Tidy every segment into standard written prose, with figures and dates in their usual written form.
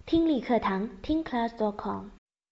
听力课堂听class.com。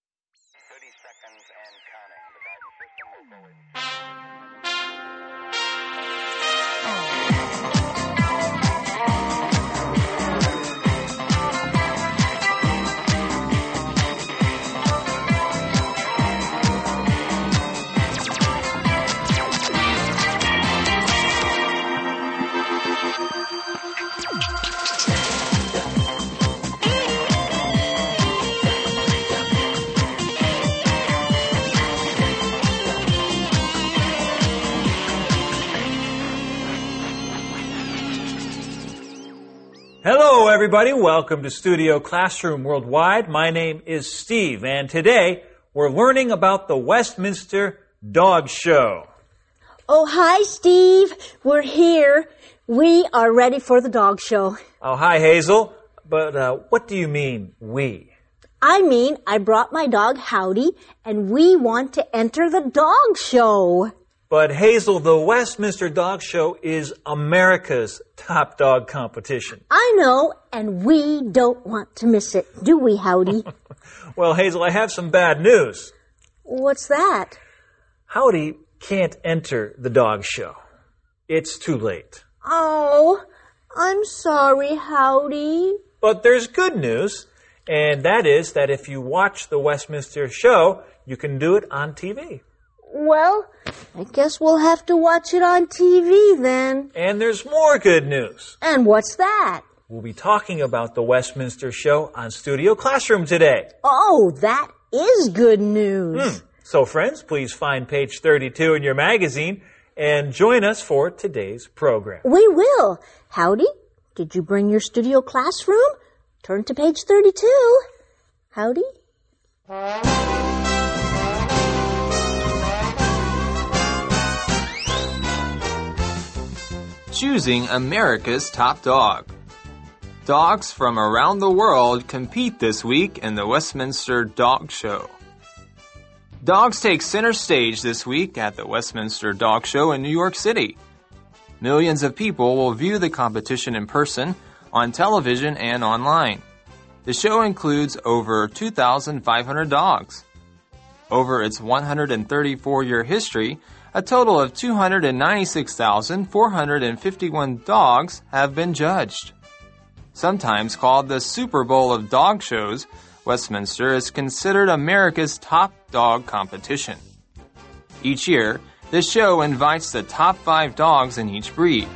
Hello, everybody. Welcome to Studio Classroom Worldwide. My name is Steve, and today we're learning about the Westminster Dog Show. Oh, hi, Steve. We're here. We are ready for the dog show. Oh, hi, Hazel. But what do you mean, we? I mean, I brought my dog, Howdy, and we want to enter the dog show. But Hazel, the Westminster Dog Show is America's top dog competition. I know, and we don't want to miss it, do we, Howdy? Well, Hazel, I have some bad news. What's that? Howdy can't enter the dog show. It's too late. Oh, I'm sorry, Howdy. But there's good news, and that is that if you watch the Westminster show, you can do it on TV. Well, I guess we'll have to watch it on TV then. And there's more good news. And what's that? We'll be talking about the Westminster show on Studio Classroom today. Oh, that is good news. So, friends, please find page 32 in your magazine and join us for today's program. We will. Howdy, did you bring your Studio Classroom? Turn to page 32. Howdy? Choosing America's top dog. Dogs from around the world compete this week in the Westminster Dog Show. Dogs take center stage this week at the Westminster Dog Show in New York City. Millions of people will view the competition in person, on television, and online. The show includes over 2,500 dogs. Over its 134-year history, a total of 296,451 dogs have been judged. Sometimes called the Super Bowl of dog shows, Westminster is considered America's top dog competition. Each year, the show invites the top 5 dogs in each breed.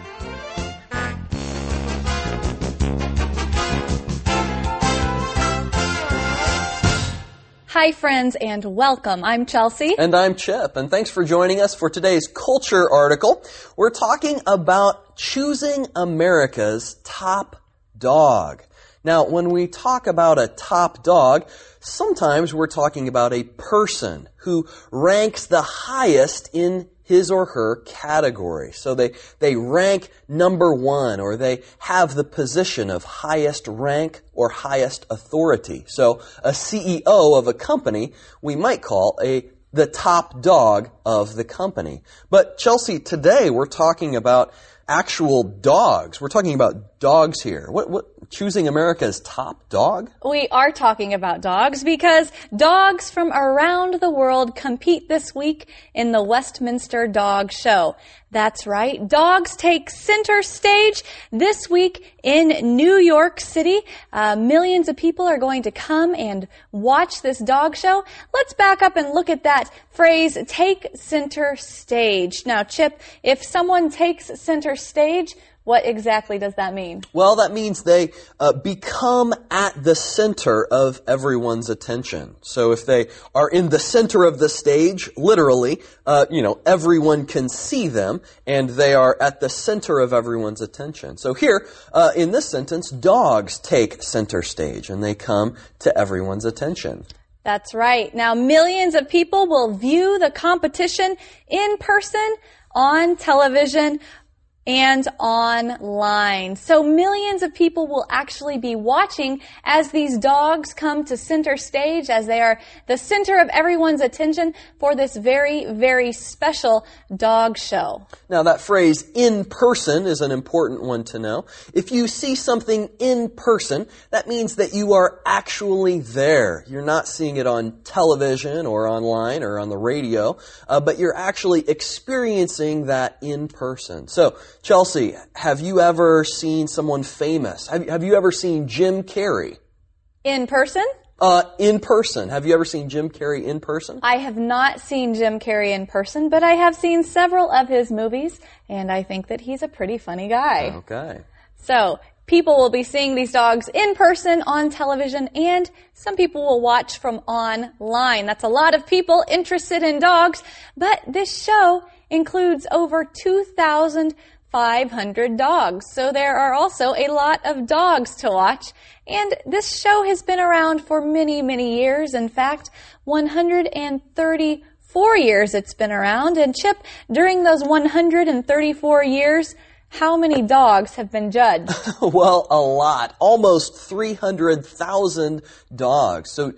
Hi, friends, and welcome. I'm Chelsea. And I'm Chip, and thanks for joining us for today's Culture article. We're talking about choosing America's top dog. Now, when we talk about a top dog, sometimes we're talking about a person who ranks the highest in his or her category. So they rank number one, or they have the position of highest rank or highest authority. So a CEO of a company, we might call the top dog of the company. But Chelsea, today we're talking about actual dogs. We're talking about dogs here. What choosing America's top dog? We are talking about dogs because dogs from around the world compete this week in the Westminster Dog Show. That's right. Dogs take center stage this week in New York City. Millions of people are going to come and watch this dog show. Let's back up and look at that phrase, take center stage. Now, Chip, if someone takes center stage, what exactly does that mean? Well, that means they become at the center of everyone's attention. So if they are in the center of the stage, literally, everyone can see them, and they are at the center of everyone's attention. So here, in this sentence, dogs take center stage, and they come to everyone's attention. That's right. Now, millions of people will view the competition in person, on television, and online. So millions of people will actually be watching as these dogs come to center stage, as they are the center of everyone's attention for this very, very special dog show. Now, that phrase, in person, is an important one to know. If you see something in person, that means that you are actually there. You're not seeing it on television or online or on the radio, but you're actually experiencing that in person. So, Chelsea, have you ever seen someone famous? Have you ever seen Jim Carrey? In person? In person. Have you ever seen Jim Carrey in person? I have not seen Jim Carrey in person, but I have seen several of his movies, and I think that he's a pretty funny guy. Okay. So, people will be seeing these dogs in person on television, and some people will watch from online. That's a lot of people interested in dogs, but this show includes over 2,500 dogs. So there are also a lot of dogs to watch. And this show has been around for many, many years. In fact, 134 years it's been around. And Chip, during those 134 years, how many dogs have been judged? Well, a lot. Almost 300,000 dogs. So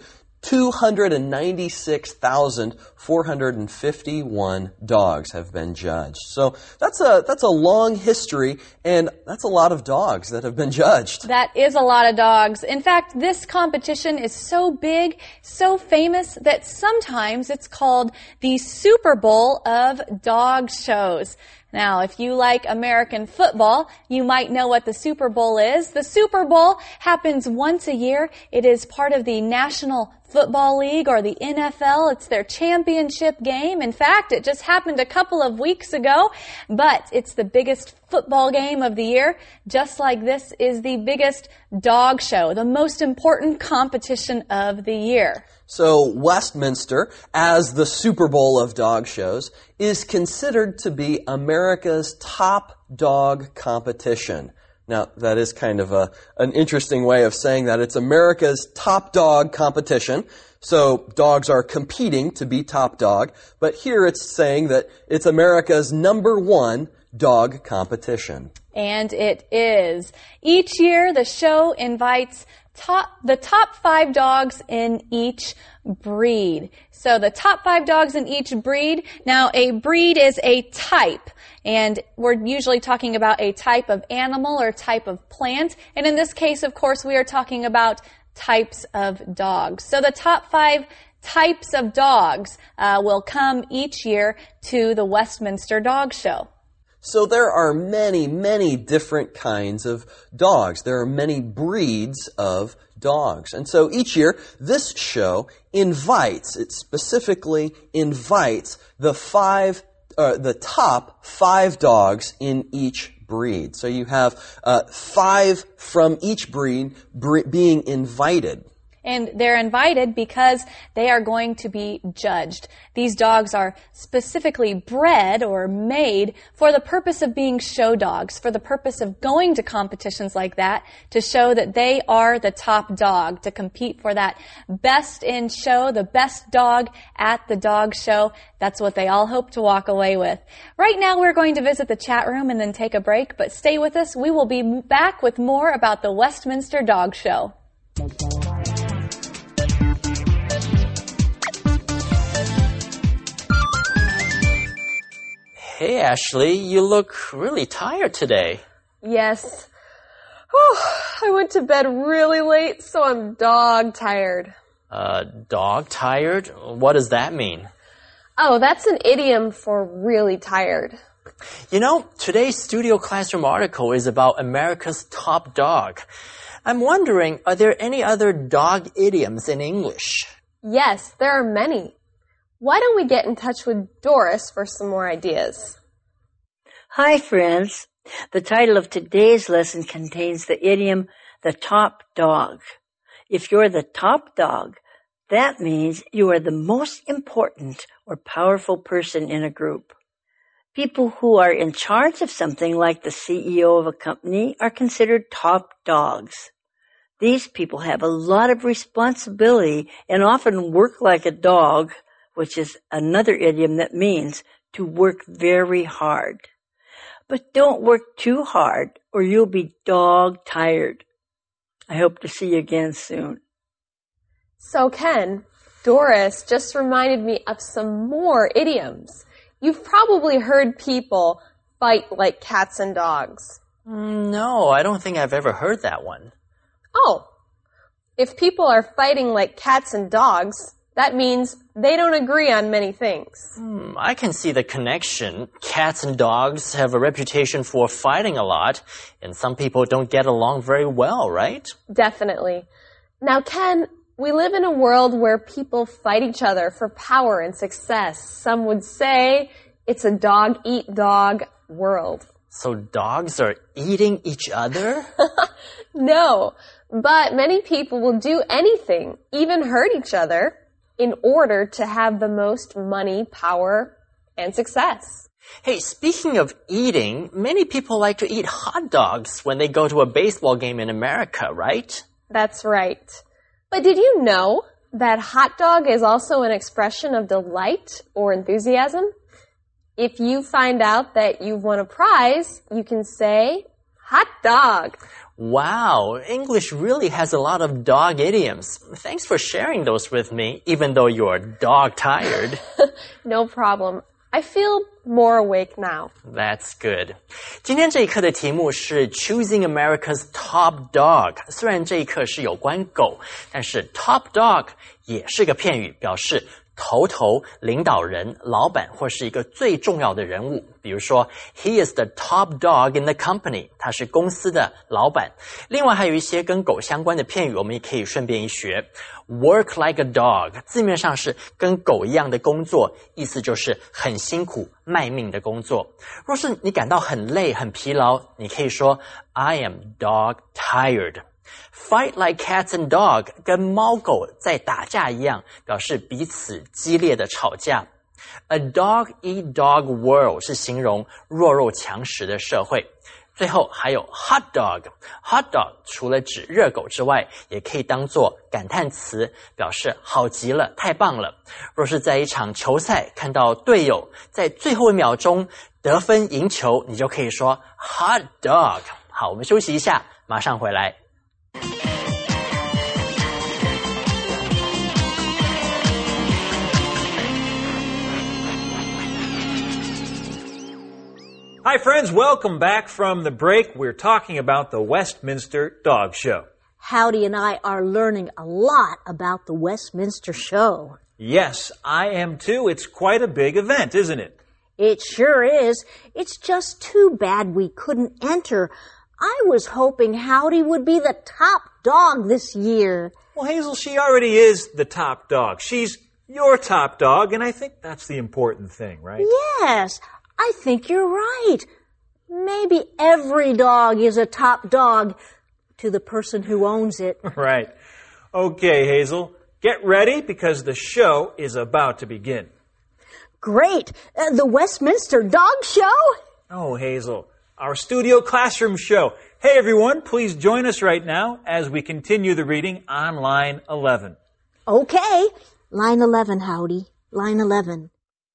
296,451 dogs have been judged. So that's a long history, and that's a lot of dogs that have been judged. That is a lot of dogs. In fact, this competition is so big, so famous, that sometimes it's called the Super Bowl of dog shows. Now, if you like American football, you might know what the Super Bowl is. The Super Bowl happens once a year. It is part of the National Football League, or the NFL. It's their championship game. In fact, it just happened a couple of weeks ago, but it's the biggest football game of the year, just like this is the biggest dog show, the most important competition of the year. So Westminster, as the Super Bowl of dog shows, is considered to be America's top dog competition. Now, that is kind of an interesting way of saying that. It's America's top dog competition. So dogs are competing to be top dog. But here it's saying that it's America's #1 dog competition. And it is. Each year, the show invites the top 5 dogs in each breed. So the top 5 dogs in each breed. Now, a breed is a type, and we're usually talking about a type of animal or type of plant. And in this case, of course, we are talking about types of dogs. So the top 5 types of dogs will come each year to the Westminster Dog Show. So there are many, many different kinds of dogs. There are many breeds of dogs. And so each year, this show specifically invites the top 5 dogs in each breed. So you have 5 from each breed being invited. And they're invited because they are going to be judged. These dogs are specifically bred or made for the purpose of being show dogs, for the purpose of going to competitions like that to show that they are the top dog, to compete for that best in show, the best dog at the dog show. That's what they all hope to walk away with. Right now we're going to visit the chat room and then take a break, but stay with us. We will be back with more about the Westminster Dog Show. Hey, Ashley, you look really tired today. Yes. I went to bed really late, so I'm dog tired. Dog tired? What does that mean? Oh, that's an idiom for really tired. You know, today's Studio Classroom article is about America's top dog. I'm wondering, are there any other dog idioms in English? Yes, there are many. Why don't we get in touch with Doris for some more ideas? Hi, friends. The title of today's lesson contains the idiom, the top dog. If you're the top dog, that means you are the most important or powerful person in a group. People who are in charge of something, like the CEO of a company, are considered top dogs. These people have a lot of responsibility and often work like a dog, which is another idiom that means to work very hard. But don't work too hard or you'll be dog tired. I hope to see you again soon. So Ken, Doris just reminded me of some more idioms. You've probably heard people fight like cats and dogs. No, I don't think I've ever heard that one. Oh, if people are fighting like cats and dogs, that means they don't agree on many things. I can see the connection. Cats and dogs have a reputation for fighting a lot, and some people don't get along very well, right? Definitely. Now, Ken, we live in a world where people fight each other for power and success. Some would say it's a dog-eat-dog world. So dogs are eating each other? No, but many people will do anything, even hurt each other, in order to have the most money, power, and success. Hey, speaking of eating, many people like to eat hot dogs when they go to a baseball game in America, right? That's right. But did you know that hot dog is also an expression of delight or enthusiasm? If you find out that you've won a prize, you can say, hot dog. Wow, English really has a lot of dog idioms. Thanks for sharing those with me, even though you're dog tired. No problem. I feel more awake now. That's good. 今天这一课的题目是 Choosing America's Top Dog. 虽然这一课是有关狗，但是 Top Dog 也是个片语，表示头、领导人、老板或是一个最重要的人物。比如说 He is the top dog in the company. 他是公司的老板。另外还有一些跟狗相关的片语，我们也可以顺便一学。Work like a dog 字面上是跟狗一样的工作，意思就是很辛苦卖命的工作。若是你感到很累很疲劳，你可以说 I am dog tired。Fight like cats and dog 跟猫狗在打架一样，表示彼此激烈的吵架。A dog-eat-dog world 是形容弱肉强食的社会。最后还有 hot dog。Hot dog 除了指热狗之外，也可以当作感叹词，表示好极了，太棒了。若是在一场球赛看到队友在最后一秒钟得分赢球，你就可以说 hot dog。好，我们休息一下，马上回来。 Hi, friends. Welcome back from the break. We're talking about the Westminster Dog Show. Howdy and I are learning a lot about the Westminster Show. Yes, I am too. It's quite a big event, isn't it? It sure is. It's just too bad we couldn't enter. I was hoping Howdy would be the top dog this year. Well, Hazel, she already is the top dog. She's your top dog, and I think that's the important thing, right? Yes, I think you're right. Maybe every dog is a top dog to the person who owns it. Right. Okay, Hazel, get ready because the show is about to begin. Great. The Westminster Dog Show? Oh, Hazel, our studio classroom show. Hey, everyone, please join us right now as we continue the reading on line 11. Okay. Line 11, Howdy. Line 11.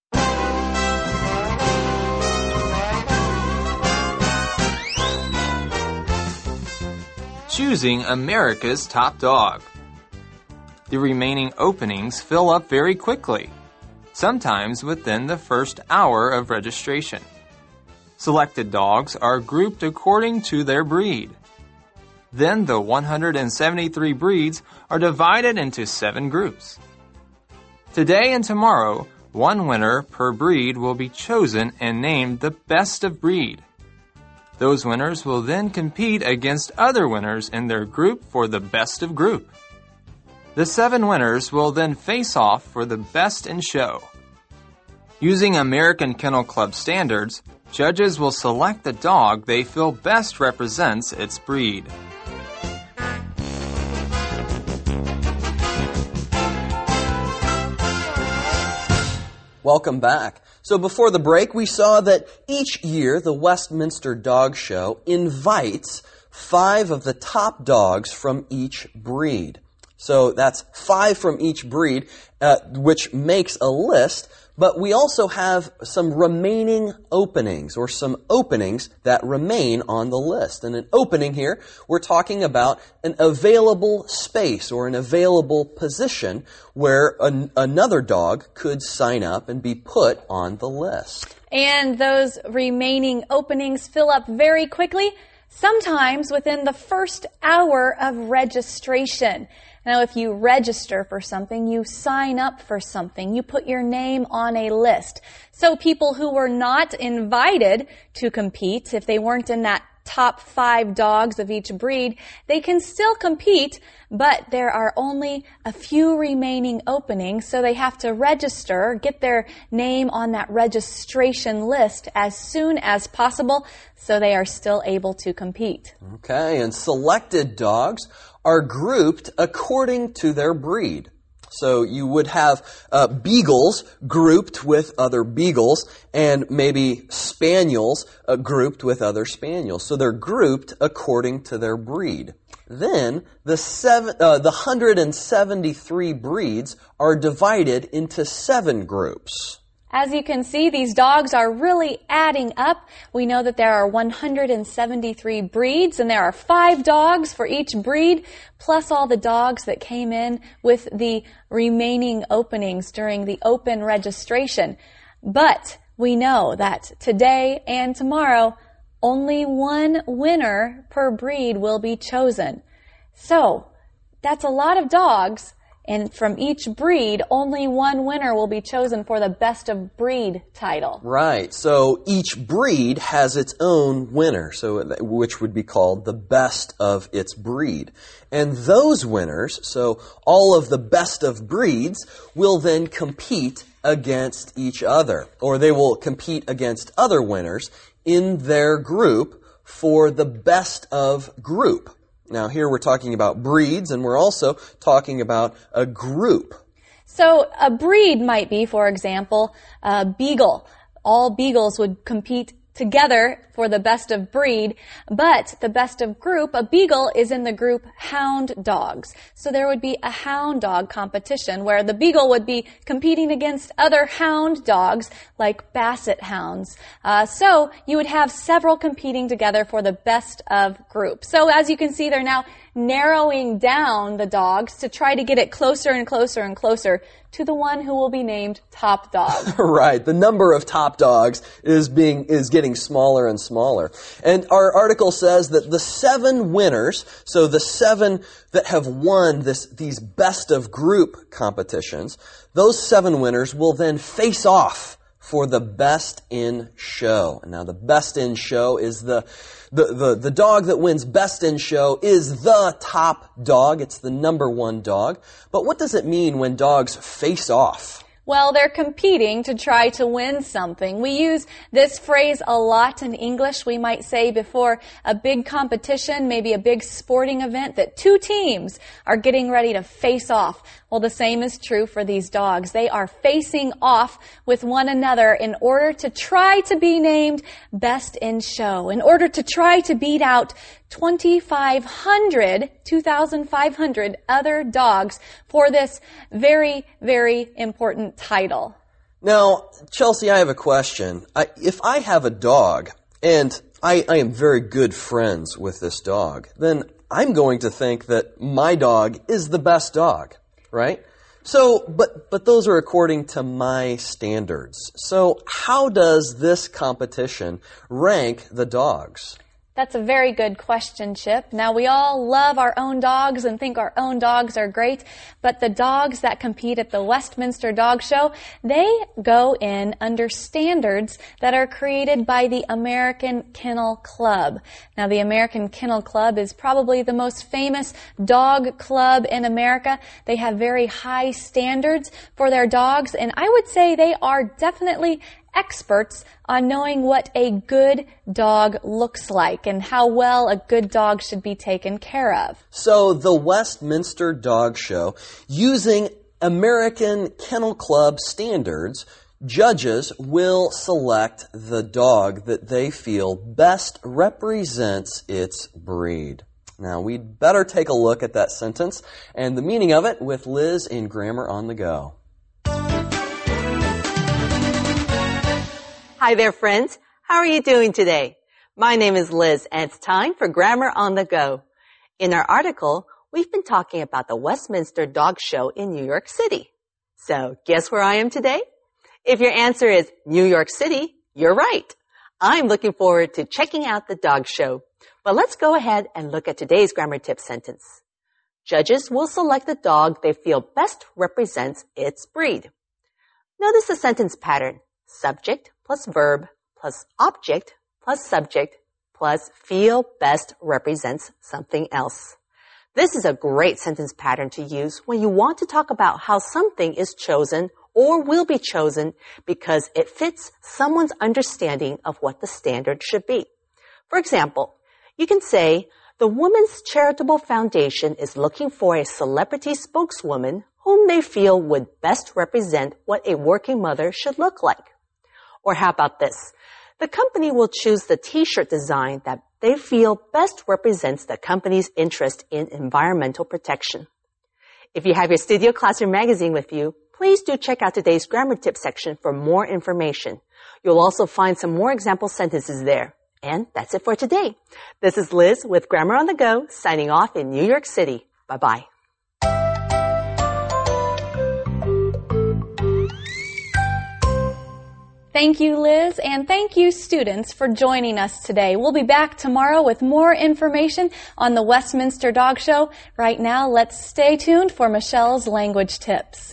Choosing America's top dog. The remaining openings fill up very quickly, sometimes within the first hour of registration. Selected dogs are grouped according to their breed. Then the 173 breeds are divided into 7 groups. Today and tomorrow, one winner per breed will be chosen and named the best of breed. Those winners will then compete against other winners in their group for the best of group. The 7 winners will then face off for the best in show. Using American Kennel Club standards, judges will select the dog they feel best represents its breed. Welcome back. So before the break, we saw that each year the Westminster Dog Show invites 5 of the top dogs from each breed. So that's 5 from each breed, which makes a list But we also have some remaining openings, or some openings that remain on the list. And an opening here, we're talking about an available space or an available position where another dog could sign up and be put on the list. And those remaining openings fill up very quickly, sometimes within the first hour of registration. Now, if you register for something, you sign up for something, you put your name on a list. So people who were not invited to compete, if they weren't in that top 5 dogs of each breed, they can still compete, but there are only a few remaining openings, so they have to register, get their name on that registration list as soon as possible, so they are still able to compete. Okay, and selected dogs are grouped according to their breed. So you would have beagles grouped with other beagles, and maybe spaniels grouped with other spaniels. So they're grouped according to their breed. Then the 173 breeds are divided into 7 groups. As you can see, these dogs are really adding up. We know that there are 173 breeds, and there are 5 dogs for each breed, plus all the dogs that came in with the remaining openings during the open registration. But we know that today and tomorrow, only 1 winner per breed will be chosen. So, that's a lot of dogs. And from each breed, only 1 winner will be chosen for the best of breed title. Right. So each breed has its own winner, which would be called the best of its breed. And those winners, so all of the best of breeds, will then compete against each other. Or they will compete against other winners in their group for the best of group. Now, here we're talking about breeds, and we're also talking about a group. So, a breed might be, for example, a beagle. All beagles would compete together for the best of breed, but the best of group, a beagle is in the group hound dogs. So there would be a hound dog competition where the beagle would be competing against other hound dogs like basset hounds. So you would have several competing together for the best of group. So as you can see, they're now narrowing down the dogs to try to get it closer and closer and closer to the one who will be named top dog. Right. The number of top dogs is getting smaller and smaller. And our article says that the 7 winners, so the 7 that have won these best of group competitions, those 7 winners will then face off for the best in show. Now, the best in show is the dog that wins best in show is the top dog. It's the number 1 dog. But what does it mean when dogs face off? Well, they're competing to try to win something. We use this phrase a lot in English. We might say before a big competition, maybe a big sporting event, that 2 teams are getting ready to face off. Well, the same is true for these dogs. They are facing off with one another in order to try to be named best in show, in order to try to beat out 2,500 other dogs for this very, very important title. Now, Chelsea, I have a question. If I have a dog and I am very good friends with this dog, then I'm going to think that my dog is the best dog, right? So, but those are according to my standards. So, how does this competition rank the dogs? That's a very good question, Chip. Now, we all love our own dogs and think our own dogs are great, but the dogs that compete at the Westminster Dog Show, they go in under standards that are created by the American Kennel Club. Now, the American Kennel Club is probably the most famous dog club in America. They have very high standards for their dogs, and I would say they are definitely experts on knowing what a good dog looks like and how well a good dog should be taken care of. So the Westminster Dog Show, using American Kennel Club standards, judges will select the dog that they feel best represents its breed. Now, we'd better take a look at that sentence and the meaning of it with Liz in Grammar on the Go. Hi there, friends. How are you doing today? My name is Liz, and it's time for Grammar on the Go. In our article, we've been talking about the Westminster Dog Show in New York City. So, guess where I am today? If your answer is New York City, you're right. I'm looking forward to checking out the dog show. But let's go ahead and look at today's grammar tip sentence. Judges will select the dog they feel best represents its breed. Notice the sentence pattern. Subject plus verb plus object plus subject plus feel best represents something else. This is a great sentence pattern to use when you want to talk about how something is chosen or will be chosen because it fits someone's understanding of what the standard should be. For example, you can say, the Women's Charitable Foundation is looking for a celebrity spokeswoman whom they feel would best represent what a working mother should look like. Or how about this? The company will choose the t-shirt design that they feel best represents the company's interest in environmental protection. If you have your Studio Classroom magazine with you, please do check out today's grammar tip section for more information. You'll also find some more example sentences there. And that's it for today. This is Liz with Grammar on the Go, signing off in New York City. Bye-bye. Thank you, Liz, and thank you, students, for joining us today. We'll be back tomorrow with more information on the Westminster Dog Show. Right now, let's stay tuned for Michelle's language tips.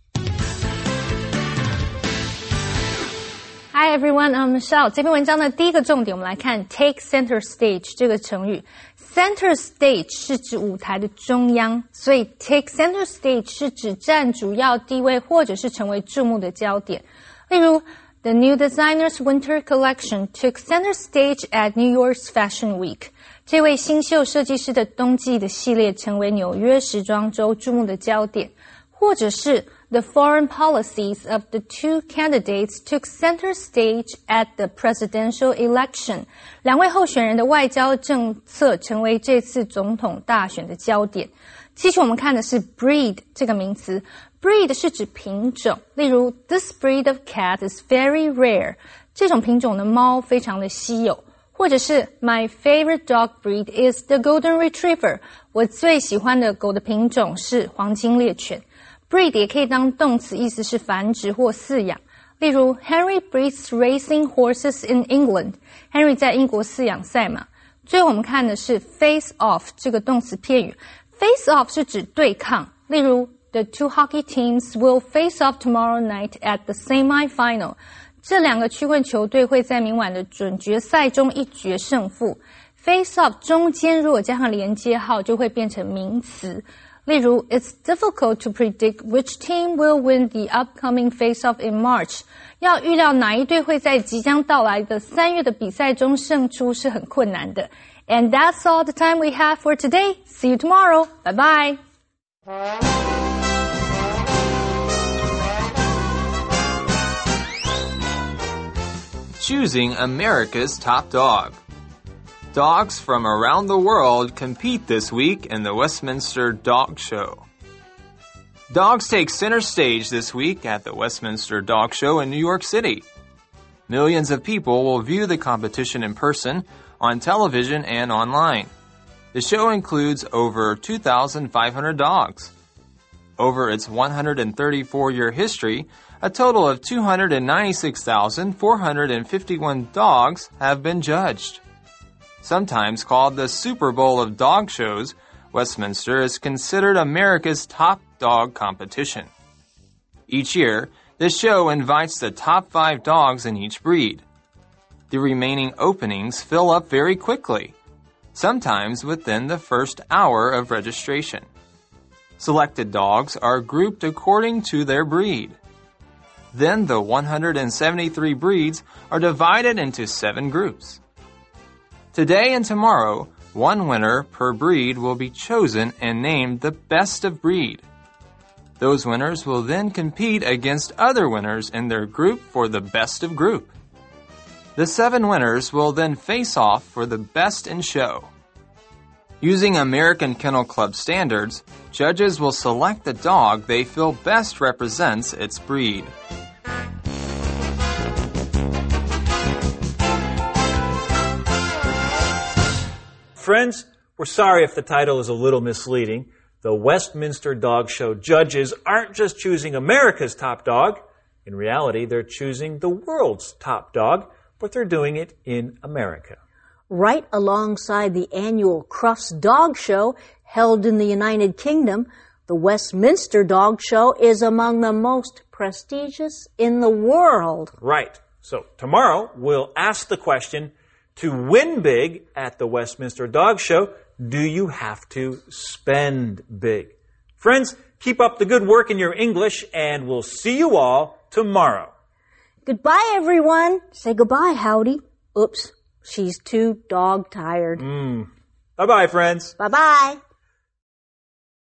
Hi everyone, I'm Michelle. 这篇文章的第一个重点，我们来看 take center stage 这个成语。Center stage 是指舞台的中央，所以 take center stage 是指占主要地位或者是成为注目的焦点。例如 The new designer's winter collection took center stage at New York's Fashion Week. 这位新秀设计师的冬季的系列成为纽约时装周注目的焦点。或者是 The foreign policies of the two candidates took center stage at the presidential election. 两位候选人的外交政策成为这次总统大选的焦点。继续我们看的是 breed 这个名词。breed 是指品种，例如 This breed of cat is very rare. 这种品种的猫非常的稀有。或者是 My favorite dog breed is the golden retriever. 我最喜欢的狗的品种是黄金猎犬。breed 也可以当动词，意思是繁殖或饲养。例如 Henry breeds racing horses in England. Henry 在英国饲养赛马。最后我们看的是 face off 这个动词片语。face off 是指对抗，例如 The two hockey teams will face off tomorrow night at the semi-final. 这两个曲棍球队会在明晚的准决赛中一决胜负。face off 中间如果加上连接号就会变成名词。例如 It's difficult to predict which team will win the upcoming face-off in March. 要预料哪一队会在即将到来的3月的比赛中胜出是很困难的。And that's all the time we have for today. See you tomorrow. Bye-bye. Choosing America's top dog. Dogs from around the world compete this week in the Westminster Dog Show. Dogs take center stage this week at the Westminster Dog Show in New York City. Millions of people will view the competition in person, on television, and online. The show includes over 2,500 dogs. Over its 134-year history, a total of 296,451 dogs have been judged. Sometimes called the Super Bowl of dog shows, Westminster is considered America's top dog competition. Each year, the show invites the top 5 dogs in each breed. The remaining openings fill up very quickly, sometimes within the first hour of registration. Selected dogs are grouped according to their breed. Then the 173 breeds are divided into 7 groups. Today and tomorrow, one winner per breed will be chosen and named the best of breed. Those winners will then compete against other winners in their group for the best of group. The 7 winners will then face off for the best in show. Using American Kennel Club standards, judges will select the dog they feel best represents its breed. friends, we're sorry if the title is a little misleading. The Westminster Dog Show judges aren't just choosing America's top dog. In reality, they're choosing the world's top dog, but they're doing it in America. Right alongside the annual Crufts Dog Show held in the United Kingdom, the Westminster Dog Show is among the most prestigious in the world. Right. So tomorrow, we'll ask the question, to win big at the Westminster Dog Show, do you have to spend big? Friends, keep up the good work in your English, and we'll see you all tomorrow. Goodbye, everyone. Say goodbye, Howdy. Oops, she's too dog-tired. Bye-bye, friends. Bye-bye.